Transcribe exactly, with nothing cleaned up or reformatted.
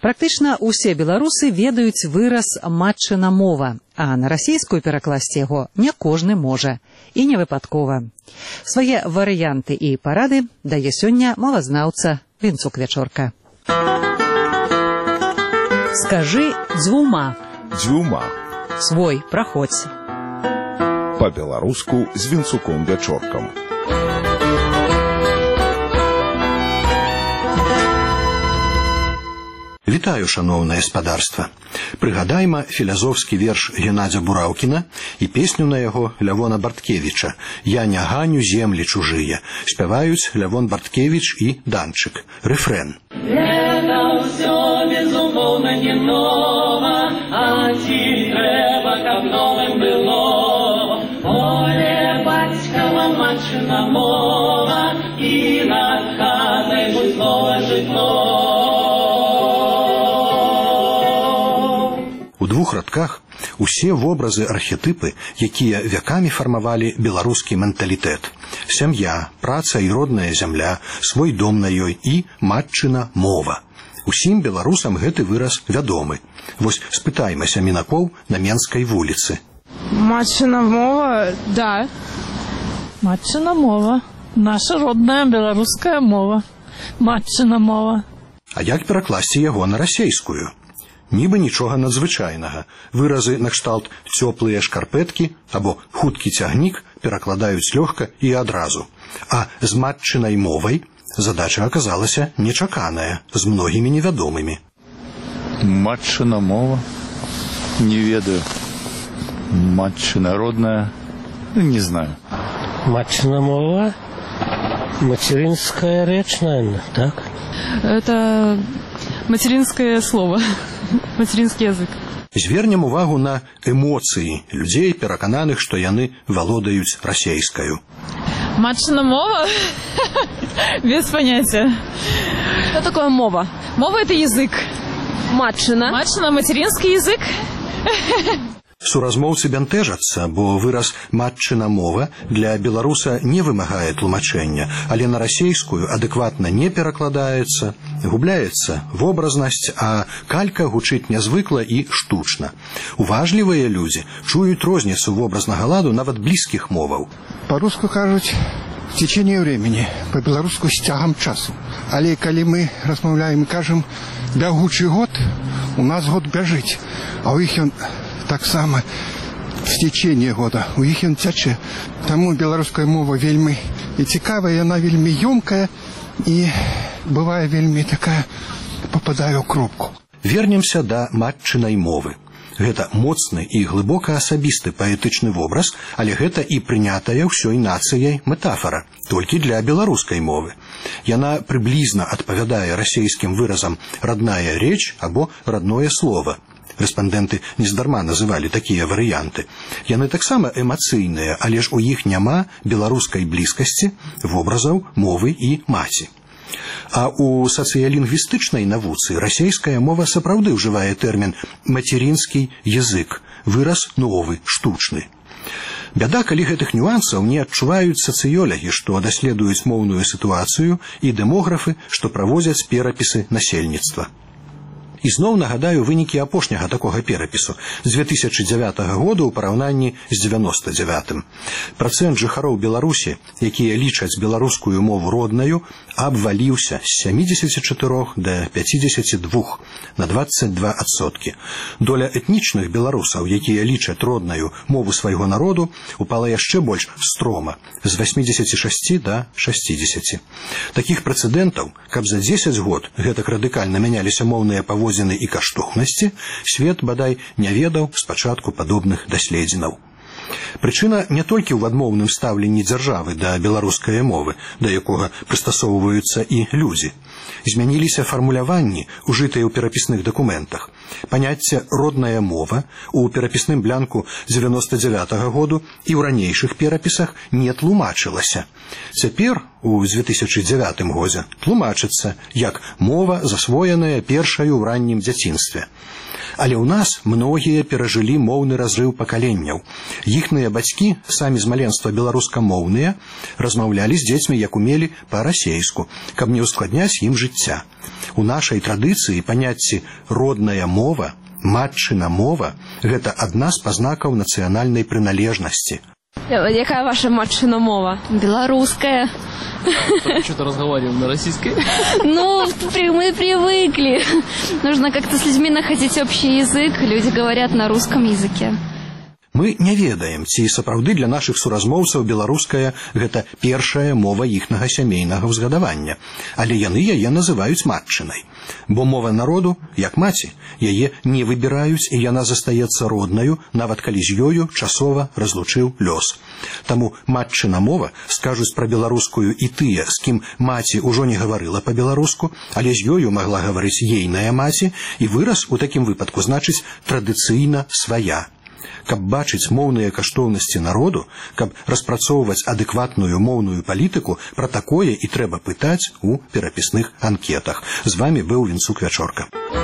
Практычна ўсе беларусы ведаюць выраз «матчына мова», а на расійскую перакласці яго не кожны можа. І не выпадкова. Свае варыянты і парады дае сёння мовазнаўца Вінцук Вячорка. Скажы дзвюма. Дзвюма. Свой, праходзь. Па-беларуску з Вінцуком Вячоркам. Вітаю, шаноўнае спадарства. Прыгадайма філазофскі верш Геннадзя Бураўкіна і песню на яго Лявона Барткевіча «Я не ганю землі чужыя». Спяваюць Лявон Барткевіч і Данчык. Рэфрэн. Это ўсё безумоўна не нова, а ці трэба, каб новым было. Поле бацькава матчына мова, і над хатай буйное жытло. У двух радках усе вобразы архетыпы, якія вякамі фармавалі беларускі менталітэт. Сям'я, праца і родная зямля, свой дом на ёй і матчына мова. Усім беларусам гэты выраз вядомы. Вось спытаймася мінакоў на Менскай вуліцы. Матчына мова, да. Матчына мова. Наша родная беларуская мова. Матчына мова. А як перакласці яго на расейскую? Нібы нічога надзвычайнага. Выразы накшталт «цёплыя шкарпэткі» або «хуткі цягнік» перакладаюць лёгка і адразу. А з матчынай мовай задача аказалася нечаканая, з многімі невядомымі. Матчына мова? Не ведаю. Матчына родная? Не знаю. Матчына мова? Материнская речь, наверное, так? Это материнское слово. Материнский язык. Звернем увагу на эмоцыі людзей, перакананых, што яны валодаюць расейскаю. Матчына мова? Без понятия. Что такое мова? Мова – это язык. Матчына? Матчына – материнский язык. Суразмоўцы бянтэжацца, бо выраз «матчына мова» для беларуса не вымагае тлумачэння, але на расейскую адэкватна не перакладаецца, губляецца вобразнасць, а калька гучыць нязвыкла і штучна. Уважлівыя людзі чуюць розніцу вобразнага ладу нават блізкіх моваў. По-руску кажуць «в течение времени», по-беларуску «с цягам часу». Але калі мы размаўляем і кажам «бягучы год», у нас год бяжыць, а ў іх ён таксама з цячэння года, у іх ён цячэ. Таму беларуская мова вельмі і цікавая, яна вельмі ёмкая і бывае вельмі такая, попадае ў кропку. Вернемся да матчынай мовы. Гэта моцны і глыбока асабісты паэтычны вобраз, але гэта і прынятая ўсёй нацыяй метафора, толькі для беларускай мовы. Яна прыблізна адпавядае расейскім выразам «родная речь» або «родное слово». Рэспандэнты нездарма называлі такія варыянты. Яны таксама эмацыйныя, але ж у іх няма беларускай блізкасці, вобразаў, мовы і маці. А у сацыялінгвістычнай навуцы расейская мова сапраўды ўжывае тэрмін «материнскі язык», выраз новы, штучны. Бяда, калі гэтых нюансаў не адчуваюць сацыёлагі, што даследуюць моўную сітуацыю, і дэмографы, што праводзяць перапісы насельніцтва. І зноў нагадаю вынікі апошняга такога перапісу з две тысячы дзявятага года ў параўнанні з дзевяноста дзявятым. Працэнт жыхароў Беларусі, якія лічаць беларускую мову роднаю, абваліўся з сямідзесяці чатырох да пяцідзесяці двух на дваццаць два адсоткі. Доля этнічных беларусаў, якія лічаць роднаю мову свайго народу, упала яшчэ больш строма з васьмідзесяці шасці да шасцідзесяці. Такіх прэцэдэнтаў, каб за дзесяць год гэтак радыкальна мяняліся моўныя паводзіны і каштоўнасці, свет, бадай, не ведаў спачатку падобных даследзінаў. Прычына не толькі ў адмоўным стаўленні дзяржавы да беларускай мовы, да якога прыстасоўваюцца і людзі. Змяніліся фармуляванні, ужытыя ў перапісных дакументах. Паняцце «родная мова» у перапісным бланку дзевяноста дзявятага году і ў ранейшых перапісах не тлумачылася. Цяпер, у две тысячы дзявятым годзе, тлумачыцца як мова, засвоеная першаю ў раннім дзяцінстве. Але ў нас многія перажылі моўны разрыў пакаленняў. Іхныя бацькі, самі з маленства беларускамоўныя, размаўлялі з дзецьмі, як умелі, па-расейску, каб не ускладняць ім жыцця. У нашай традыцыі паняцці «родная мова», «матчына мова» – гэта адна з пазнакаў нацыянальнай прыналежнасці. Якая ваша матчына мова? Белорусская. Что-то разговариваем на российской? Ну, мы привыкли. Нужно как-то с людьми находить общий язык. Люди говорят на русском языке. Мы не ведаем, ці сапраўды для нашых суразмоўцаў беларуская гэта першая мова іхнага сямейнага ўзгадавання, але яны яе называюць матчынай. Бо мова народу, як маці, яе не выбіраюць, і яна застаецца роднаю, нават калі з ёю часова разлучыў лёс. Таму матчына мова скажуць пра беларускую і тыя, з кім маці ўжо не гаварыла па-беларуску, але з ёю магла гаварыць ейная маці, і выраз у такім выпадку значыць традыцыйна свая. Каб бачыць моўныя каштоўнасці народу, каб распрацоўваць адэкватную моўную палітыку, пра такое і трэба пытаць у перапісных анкетах. З вамі быў Вінцук Вячорка.